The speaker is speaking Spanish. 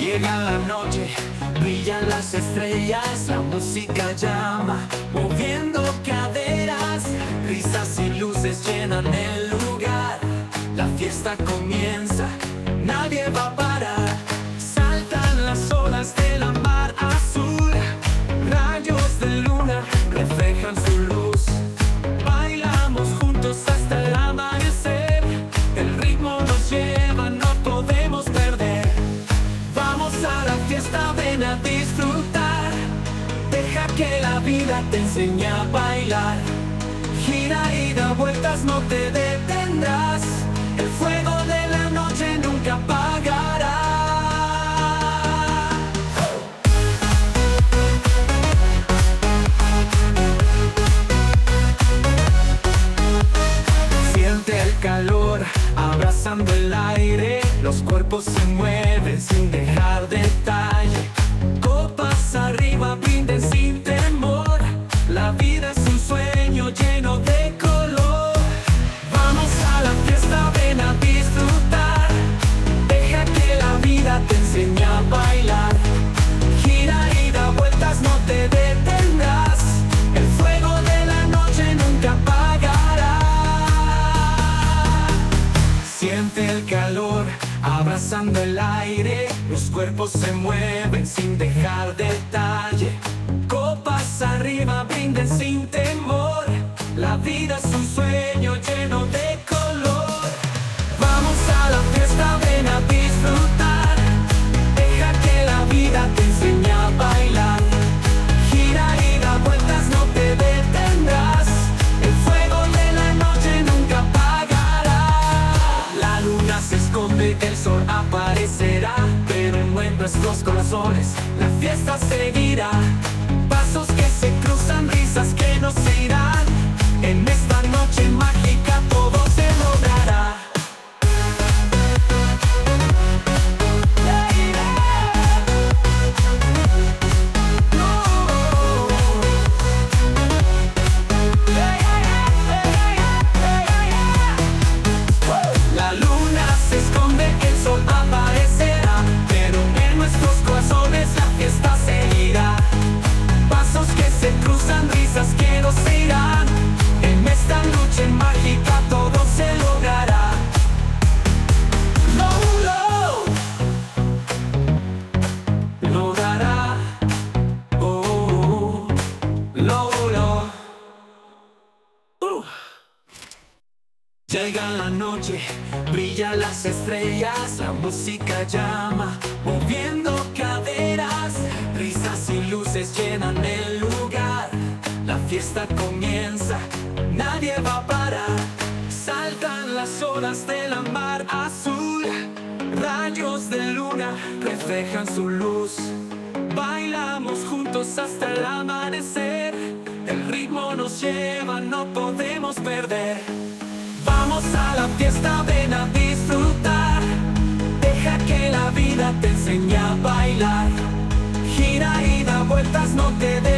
Llega la noche, brillan las estrellas, la música llama, moviendo caderas, risas y luces llenan el lugar. La fiesta comienza, nadie va a parar. Saltan las olas de la mar azul, rayos de luna reflejan su luz. Bailamos juntos hasta el amanecer, el ritmo nos lleva, no podemos perder. Vamos a la fiesta, ven a disfrutar, deja que la vida te enseñe a bailar. Gira y da vueltas, no te detendrás, el fuego de la noche nunca apagará. Siente el calor abrazando el aire, los cuerpos se mueven sin dejar detalle. Copas arriba, brinden sin temor, la vida es un sueño lleno de color. Vamos a la fiesta, ven a disfrutar, deja que la vida te enseñe a bailar. Gira y da vueltas, no te detendrás, el fuego de la noche nunca apagará. Siente el calor abrazando el aire, los cuerpos se mueven sin dejar detalle. Copas arriba, brinden sin temor, la vida es un sueño lleno de color. Vamos a la fiesta, ven a disfrutar, deja que la vida te enseñe a bailar. Gira y da vueltas, no te detendrás, el fuego de la noche nunca apagará. La luna se esconde, el sol aparecerá, pero en nuestros corazones la fiesta seguirá. Pasos que se cruzan, risas que nos irán, en esta noche mágica todo se logrará. La luna se esconde, el sol aparecerá, pero en nuestros corazones la fiesta seguirá. Pasos que se cruzan, risas que nos irán, en esta noche mágica todo se logrará. Lo dará. Oh, lo. Llega la noche, brillan las estrellas, la música llama, moviendo caderas, risas y luces llenan el lugar. La fiesta comienza, nadie va a parar. Saltan las olas de la mar azul, rayos de luna reflejan su luz. Bailamos juntos hasta el amanecer, el ritmo nos lleva, no podemos perder. Vamos a la fiesta, ven a disfrutar, deja que la vida te enseñe a bailar. Gira y da vueltas, no te